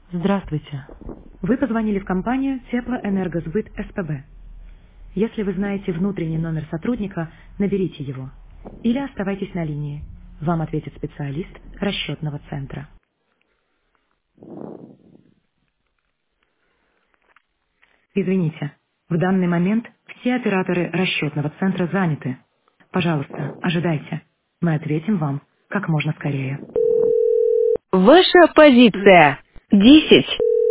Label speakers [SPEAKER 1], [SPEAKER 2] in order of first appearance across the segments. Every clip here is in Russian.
[SPEAKER 1] Здравствуйте. Вы позвонили в компанию Теплоэнергосбыт СПБ. Если вы знаете внутренний номер сотрудника, наберите его. Или оставайтесь на линии. Вам ответит специалист расчетного центра. Извините, в данный момент все операторы расчетного центра заняты. Пожалуйста, ожидайте. Мы ответим вам как можно скорее.
[SPEAKER 2] Ваша позиция. 10.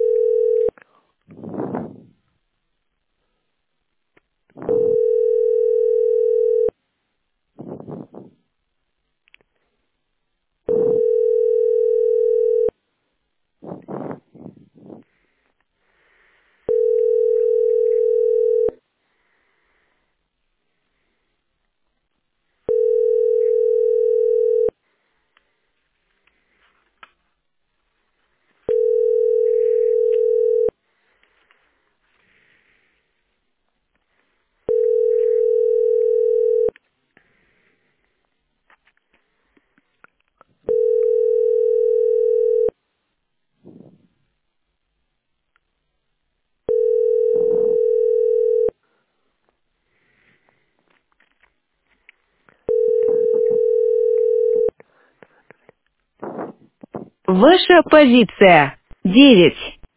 [SPEAKER 2] Ваша позиция. 9.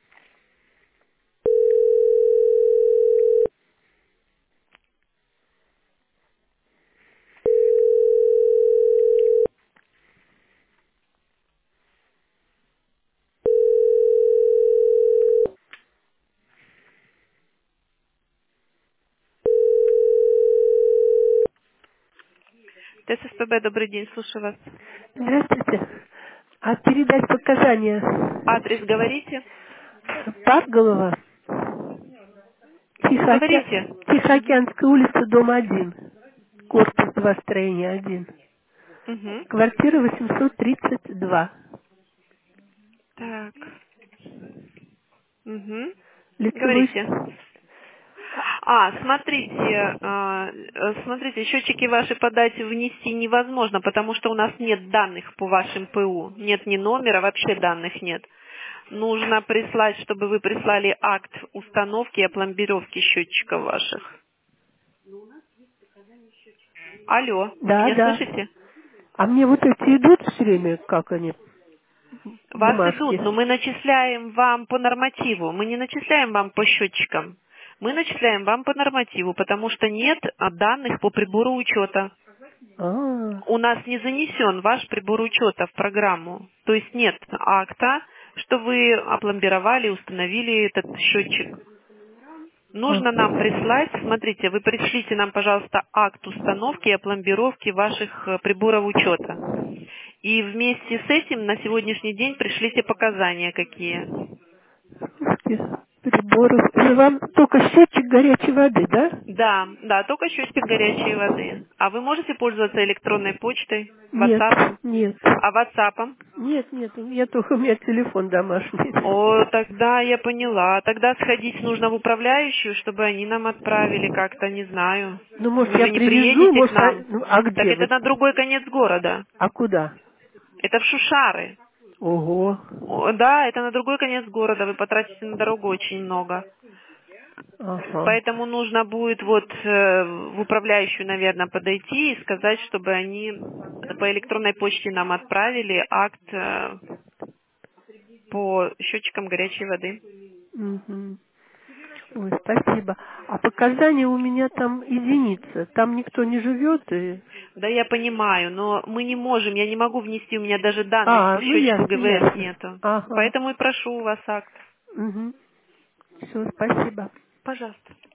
[SPEAKER 3] ТССПБ, добрый день, слушаю вас.
[SPEAKER 4] Здравствуйте. А передать показания
[SPEAKER 3] Адрес говорите?
[SPEAKER 4] Парголова,
[SPEAKER 3] Говорите. Угу.
[SPEAKER 4] Тихоокеанская улица, дом 1, корпус 2, строение 1,
[SPEAKER 3] Угу.
[SPEAKER 4] квартира 832,
[SPEAKER 3] Так. Угу.
[SPEAKER 4] лицевой...
[SPEAKER 3] Говорите. Смотрите, счетчики ваши подать внести невозможно, потому что у нас нет данных по вашим ПУ. Нет ни номера, вообще данных нет. Нужно прислать, чтобы вы прислали акт установки и опломбировки счетчиков ваших. Алло, вы
[SPEAKER 4] Да,
[SPEAKER 3] меня
[SPEAKER 4] да.
[SPEAKER 3] слышите?
[SPEAKER 4] А мне вот эти идут все время, как они,
[SPEAKER 3] Вас идут,
[SPEAKER 4] бумажки?
[SPEAKER 3] но мы начисляем вам по нормативу. Мы не начисляем вам по счетчикам. Мы начисляем вам по нормативу, потому что нет данных по прибору учета.
[SPEAKER 4] А,
[SPEAKER 3] У нас не занесен ваш прибор учета в программу. То есть нет акта, что вы опломбировали, установили этот счетчик.
[SPEAKER 4] а.
[SPEAKER 3] Нужно нам прислать, смотрите, вы пришлите нам, пожалуйста, акт установки и опломбировки ваших приборов учета. И вместе с этим на сегодняшний день пришлите показания какие.
[SPEAKER 4] Приборы. Это вам только счетчик горячей воды, да?
[SPEAKER 3] Да, да, только счетчик горячей воды. А вы можете пользоваться электронной почтой,
[SPEAKER 4] Нет,
[SPEAKER 3] WhatsApp?
[SPEAKER 4] нет.
[SPEAKER 3] А WhatsApp?
[SPEAKER 4] Нет, нет, у меня телефон домашний.
[SPEAKER 3] О, тогда я поняла. Тогда сходить нужно в управляющую, чтобы они нам отправили как-то, не знаю.
[SPEAKER 4] Ну, может,
[SPEAKER 3] Вы
[SPEAKER 4] я
[SPEAKER 3] же не
[SPEAKER 4] привезу,
[SPEAKER 3] приедете к
[SPEAKER 4] может,
[SPEAKER 3] нам.
[SPEAKER 4] ну, а
[SPEAKER 3] Так
[SPEAKER 4] где
[SPEAKER 3] это
[SPEAKER 4] вы?
[SPEAKER 3] на другой конец города.
[SPEAKER 4] А куда?
[SPEAKER 3] Это в Шушары.
[SPEAKER 4] Ого.
[SPEAKER 3] Да, это на другой конец города. Вы потратите на дорогу очень много.
[SPEAKER 4] Ага.
[SPEAKER 3] Поэтому нужно будет в управляющую, наверное, подойти и сказать, чтобы они по электронной почте нам отправили акт по счетчикам горячей воды.
[SPEAKER 4] Мгм. Ой, спасибо. А показания у меня там единица. Там никто не живет и...
[SPEAKER 3] Да, я понимаю, но мы не можем, я не могу внести, у меня даже данных
[SPEAKER 4] А,
[SPEAKER 3] по
[SPEAKER 4] ну
[SPEAKER 3] счетчику
[SPEAKER 4] ясно,
[SPEAKER 3] ГВС
[SPEAKER 4] ясно.
[SPEAKER 3] нету.
[SPEAKER 4] Ага.
[SPEAKER 3] Поэтому и прошу у вас акт.
[SPEAKER 4] Угу. Все, спасибо.
[SPEAKER 3] Пожалуйста.